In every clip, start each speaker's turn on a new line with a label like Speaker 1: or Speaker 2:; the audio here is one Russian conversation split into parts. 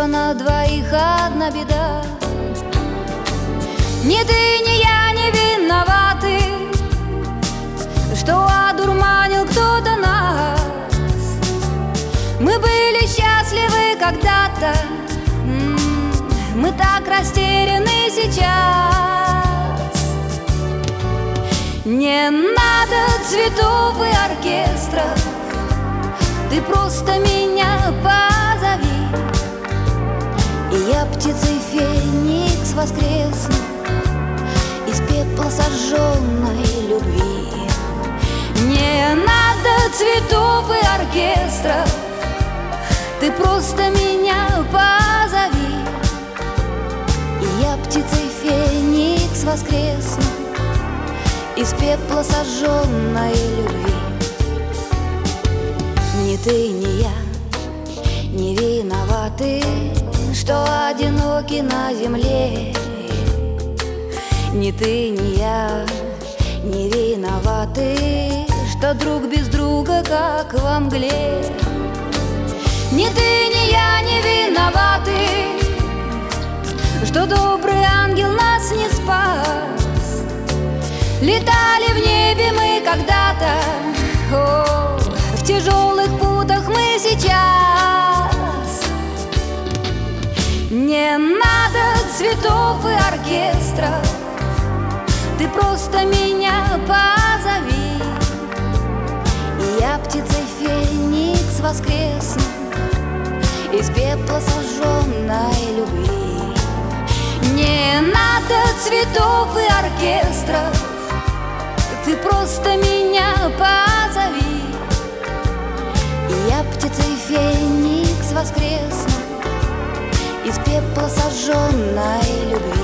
Speaker 1: что на двоих одна беда. Ни ты, ни я не виноваты, что одурманил кто-то нас. Мы были счастливы когда-то, мы так растеряны сейчас. Не надо цветов и оркестров, ты просто меня позови, и я птицей феникс воскресну из пепла сожженной любви. Не надо цветов и оркестров, ты просто меня позови, и я птицей феникс воскресну из пепла сожженной любви. Ни ты, ни я не виноваты, что одиноки на земле. Ни ты, ни я не виноваты, что друг без друга, как во мгле. Ни ты, ни я не виноваты, что добрый ангел нас не спас. Летали в небе мы когда-то, о, в тяжелых путах мы сейчас. Не надо цветов и оркестров, ты просто меня позови, и я птицей феникс воскресну из пепла сожженной любви. Не надо цветов и оркестров, ты просто меня позови, и я птицей феникс воскресну из пепла сожженной любви.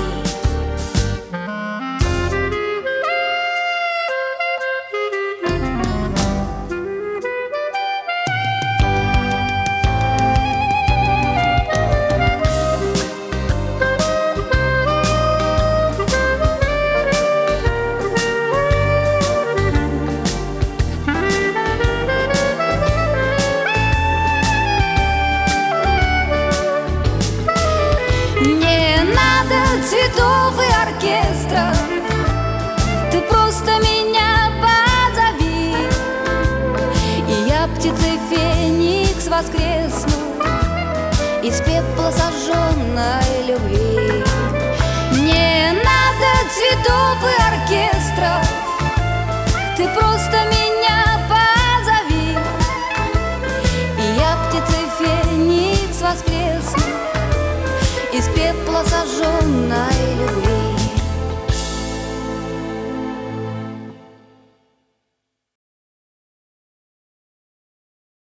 Speaker 1: Цветов и оркестров, ты просто меня позови, и я птицей феникс воскресну из пепла сожженной любви. Не надо цветов и оркестров, ты просто меня позови, и я птицей феникс воскресну из пепла сожженной